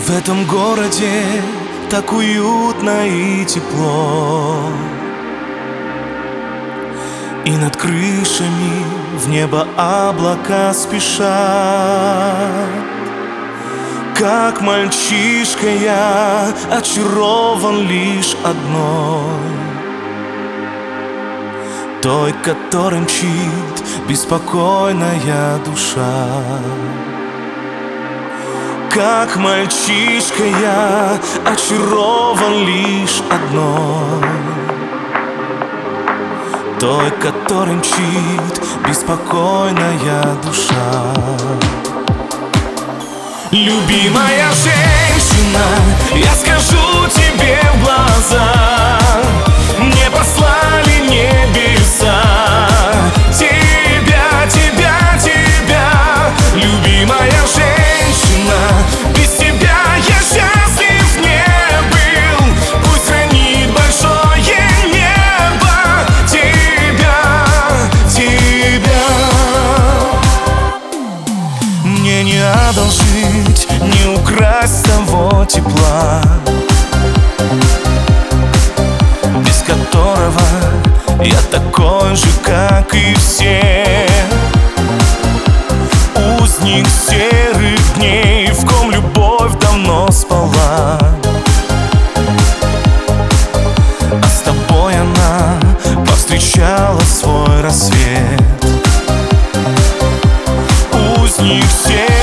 В этом городе так уютно и тепло, и над крышами в небо облака спешат. Как мальчишка я очарован лишь одной, той, которой мчит беспокойная душа. Как мальчишка я очарован лишь одной, той, которой мчит беспокойная душа. Любимая женщина, я скажу тебе в глаза, мне послали небеса тебя, тебя, тебя. Любимая женщина, без тебя я счастлив не был. Пусть хранит большое небо тебя, тебя. Мне не одолжить, не украсть того тепла, без которого я такой же, как и все. Узник серых дней, в ком любовь давно спала, а с тобой она повстречала свой рассвет. Узник серых